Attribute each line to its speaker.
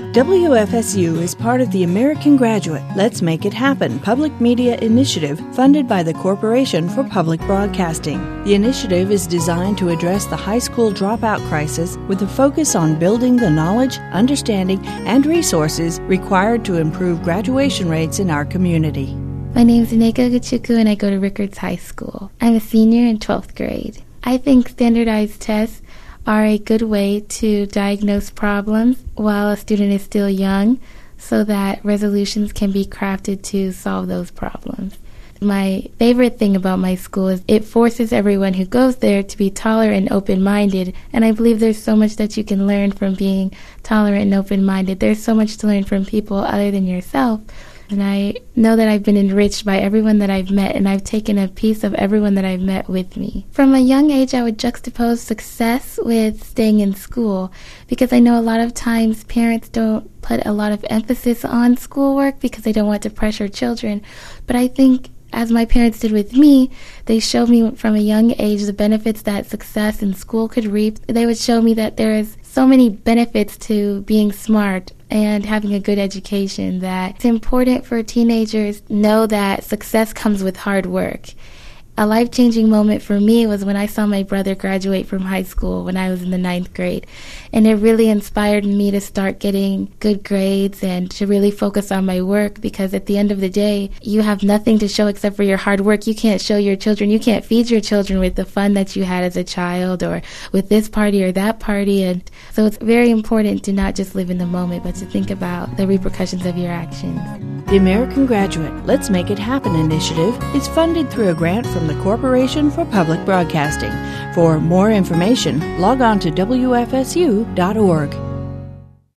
Speaker 1: WFSU is part of the American Graduate Let's Make It Happen public media initiative funded by the Corporation for Public Broadcasting. The initiative is designed to address the high school dropout crisis with a focus on building the knowledge, understanding, and resources required to improve graduation rates in our community.
Speaker 2: My name is Ineka Gachuku and I go to Rickards High School. I'm a senior in 12th grade. I think standardized tests are a good way to diagnose problems while a student is still young so that resolutions can be crafted to solve those problems. My favorite thing about my school is it forces everyone who goes there to be tolerant and open-minded, and I believe there's so much that you can learn from being tolerant and open-minded. There's so much to learn from people other than yourself. And I know that I've been enriched by everyone that I've met, and I've taken a piece of everyone that I've met with me. From a young age, I would juxtapose success with staying in school, because I know a lot of times parents don't put a lot of emphasis on schoolwork because they don't want to pressure children. But I think, as my parents did with me, they showed me from a young age the benefits that success in school could reap. They would show me that there is so many benefits to being smart and having a good education, that it's important for teenagers to know that success comes with hard work. A life-changing moment for me was when I saw my brother graduate from high school when I was in the 9th grade. And it really inspired me to start getting good grades and to really focus on my work, because at the end of the day, you have nothing to show except for your hard work. You can't show your children. You can't feed your children with the fun that you had as a child or with this party or that party. And so it's very important to not just live in the moment, but to think about the repercussions of your actions.
Speaker 1: The American Graduate Let's Make It Happen initiative is funded through a grant from the Corporation for Public Broadcasting. For more information, log on to WFSU.org.